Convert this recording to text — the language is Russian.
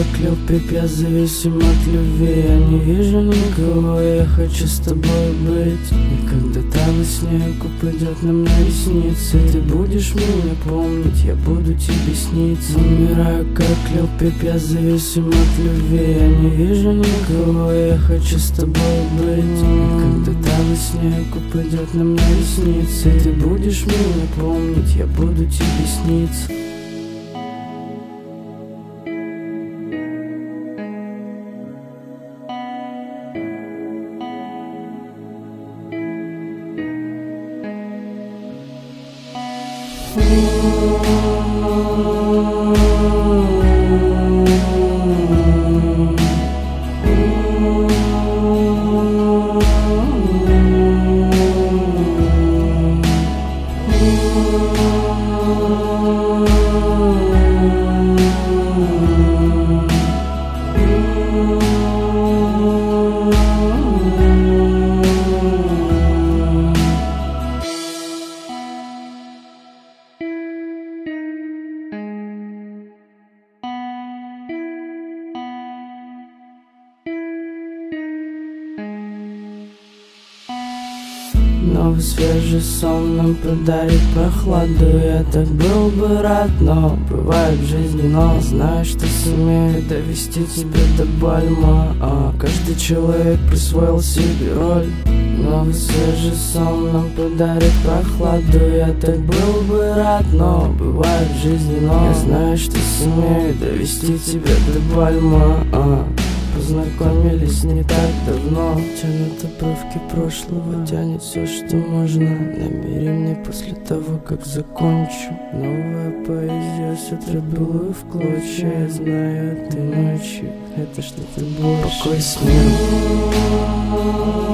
как лед, пипец, зависим от любви. Я не вижу никого, я хочу с тобой быть. И когда там во сне упадет на мне ресницы, ты будешь меня помнить, я буду тебе сниться. Умираю как лед, пипец, зависим от любви. Я не вижу никого, я хочу с тобой быть. И когда там во сне упадет на мне ресницы, ты будешь меня помнить, я буду тебе сниться. Новый свежий сон нам подарит прохладу. Я так был бы рад, но бывает в жизни но. Знаю, что сумею довести тебя до Бальма. Каждый человек присвоил себе роль. Новый свежий сон нам подарит прохладу. Я так был бы рад, но бывает в жизни но. Я знаю, что сумею довести тебя до Бальма. Познакомились не так давно. Тянут обрывки прошлого, тянет все, что можно. Набери мне после того, как закончу. Новая поэзия сотрет былую в клочья. Я знаю этой ночи это что-то больше. Покой, смерть.